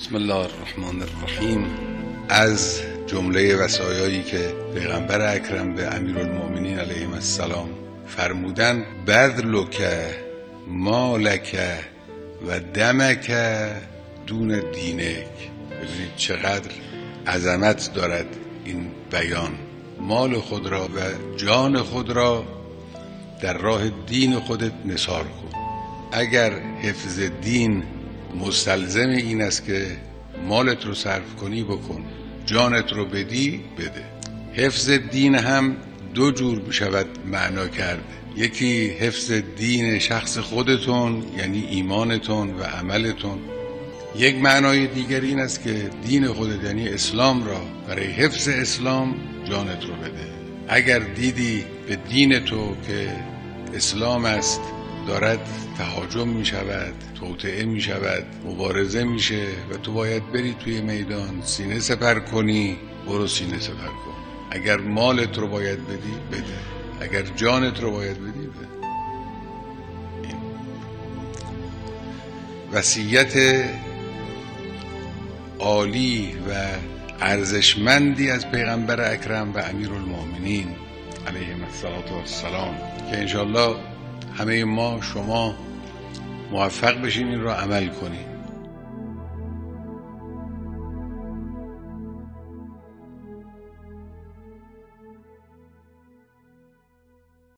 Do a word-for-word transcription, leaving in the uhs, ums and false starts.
بسم الله الرحمن الرحیم. از جمله وصایایی که پیغمبر اکرم به امیرالمؤمنین علیه السلام فرمودن: بذلک مالک و دمک دون دینک. ببینید چقدر عظمت دارد این بیان. مال خود را و جان خود را در راه دین خودت نثار کن. اگر حفظ دین مستلزم این است که مالت رو صرف کنی، بکن. جانت رو بدی، بده. حفظ دین هم دو جور می شود معنا کرد. یکی حفظ دین شخص خودتون، یعنی ایمانتون و عملتون. یک معنای دیگر این است که دین خودت، یعنی اسلام را، برای حفظ اسلام جانت رو بده. اگر دیدی به دین تو که اسلام است دارد تهاجم می شود، توطئه می شود، مبارزه میشه و تو باید بری توی میدان سینه سپر کنی، برو سینه سپر کن. اگر مالت رو باید بدی، بده. اگر جانت رو باید بدی، بده. این وصیت عالی و ارزشمندی از پیغمبر اکرم و امیرالمؤمنین علیهم السلام که انشالله همه ما، شما موفق بشیم این را عمل کنیم.